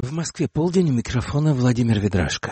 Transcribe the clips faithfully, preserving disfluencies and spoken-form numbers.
В Москве полдень, у микрофона Владимир Ведрашко.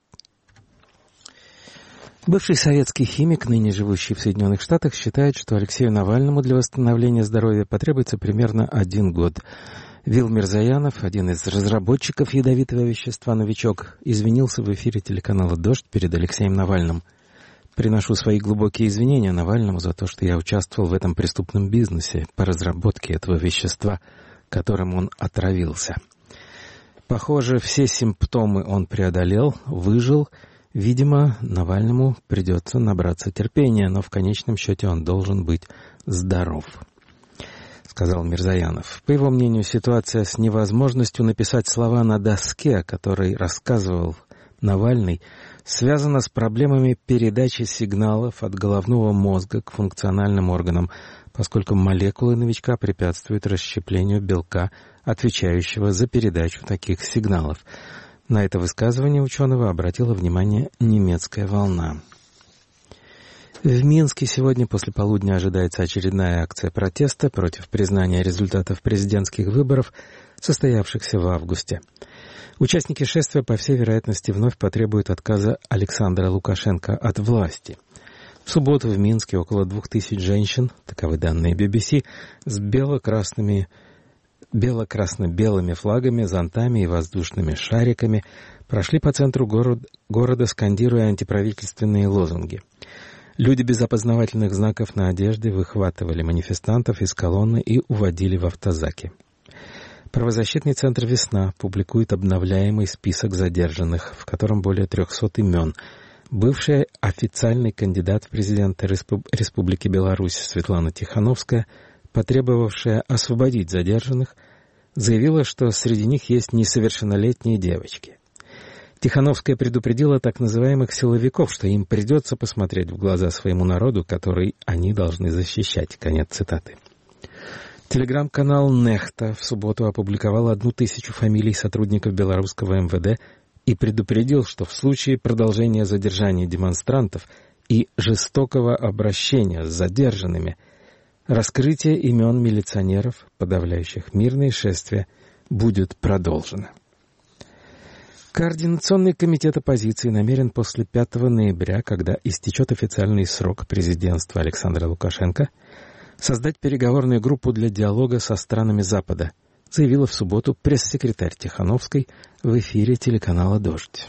Бывший советский химик, ныне живущий в Соединенных Штатах, считает, что Алексею Навальному для восстановления здоровья потребуется примерно один год. Вил Мирзаянов, один из разработчиков ядовитого вещества «Новичок», извинился в эфире телеканала «Дождь» перед Алексеем Навальным. «Приношу свои глубокие извинения Навальному за то, что я участвовал в этом преступном бизнесе по разработке этого вещества, которым он отравился. Похоже, все симптомы он преодолел, выжил. Видимо, Навальному придется набраться терпения, но в конечном счете он должен быть здоров», — сказал Мирзаянов. По его мнению, ситуация с невозможностью написать слова на доске, о которой рассказывал Навальный, связана с проблемами передачи сигналов от головного мозга к функциональным органам, поскольку молекулы новичка препятствуют расщеплению белка, отвечающего за передачу таких сигналов. На это высказывание ученого обратила внимание немецкая волна. В Минске сегодня после полудня ожидается очередная акция протеста против признания результатов президентских выборов, состоявшихся в августе. Участники шествия, по всей вероятности, вновь потребуют отказа Александра Лукашенко от власти. В субботу в Минске около двух тысяч женщин, таковы данные би би си, с бело-красными, бело-красно-белыми флагами, зонтами и воздушными шариками прошли по центру город, города, скандируя антиправительственные лозунги. Люди без опознавательных знаков на одежде выхватывали манифестантов из колонны и уводили в автозаки. Правозащитный центр «Весна» публикует обновляемый список задержанных, в котором более трехсот имен. Бывшая официальный кандидат в президенты Республики Беларусь Светлана Тихановская, потребовавшая освободить задержанных, заявила, что среди них есть несовершеннолетние девочки. Тихановская предупредила так называемых силовиков, что им придется посмотреть в глаза своему народу, который они должны защищать. Конец цитаты. Телеграм-канал «Нехта» в субботу опубликовал одну тысячу фамилий сотрудников белорусского эм вэ дэ и предупредил, что в случае продолжения задержания демонстрантов и жестокого обращения с задержанными, раскрытие имен милиционеров, подавляющих мирные шествия, будет продолжено. Координационный комитет оппозиции намерен после пятого ноября, когда истечет официальный срок президентства Александра Лукашенко, создать переговорную группу для диалога со странами Запада, заявила в субботу пресс-секретарь Тихановской в эфире телеканала «Дождь».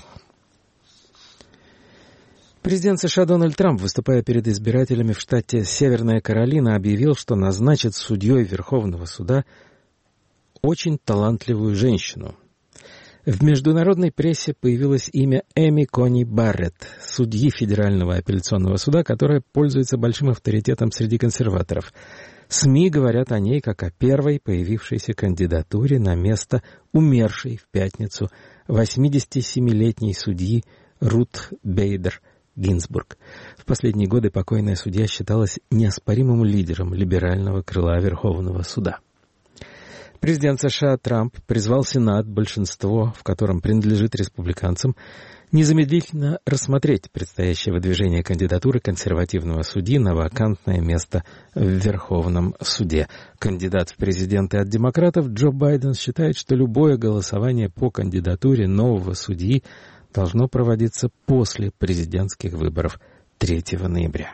Президент США Дональд Трамп, выступая перед избирателями в штате Северная Каролина, объявил, что назначит судьей Верховного суда очень талантливую женщину. В международной прессе появилось имя Эми Кони Барретт, судьи Федерального апелляционного суда, которая пользуется большим авторитетом среди консерваторов. СМИ говорят о ней как о первой появившейся кандидатуре на место умершей в пятницу восьмидесятисемилетней судьи Рут Бейдер Гинзбург. В последние годы покойная судья считалась неоспоримым лидером либерального крыла Верховного суда. Президент США Трамп призвал Сенат, большинство в котором принадлежит республиканцам, незамедлительно рассмотреть предстоящее выдвижение кандидатуры консервативного судьи на вакантное место в Верховном суде. Кандидат в президенты от демократов Джо Байден считает, что любое голосование по кандидатуре нового судьи должно проводиться после президентских выборов третьего ноября.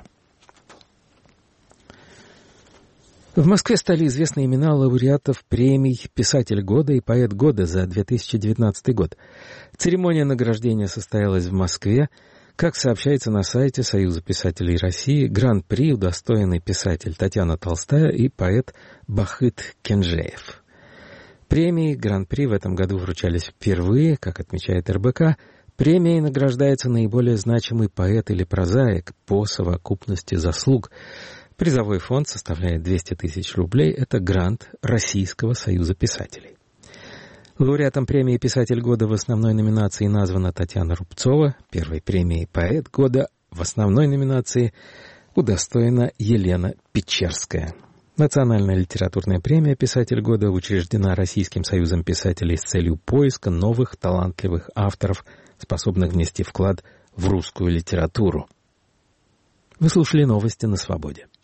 В Москве стали известны имена лауреатов премий «Писатель года» и «Поэт года» за две тысячи девятнадцатый год. Церемония награждения состоялась в Москве. Как сообщается на сайте Союза писателей России, гран-при удостоены писатель Татьяна Толстая и поэт Бахыт Кенжеев. Премии гран-при в этом году вручались впервые, как отмечает эр бэ ка. Премией награждается наиболее значимый поэт или прозаик по совокупности заслуг. Призовой фонд составляет двести тысяч рублей. Это грант Российского союза писателей. Лауреатом премии «Писатель года» в основной номинации названа Татьяна Рубцова. Первой премией «Поэт года» в основной номинации удостоена Елена Печерская. Национальная литературная премия «Писатель года» учреждена Российским союзом писателей с целью поиска новых талантливых авторов, способных внести вклад в русскую литературу. Вы слушали новости на Свободе.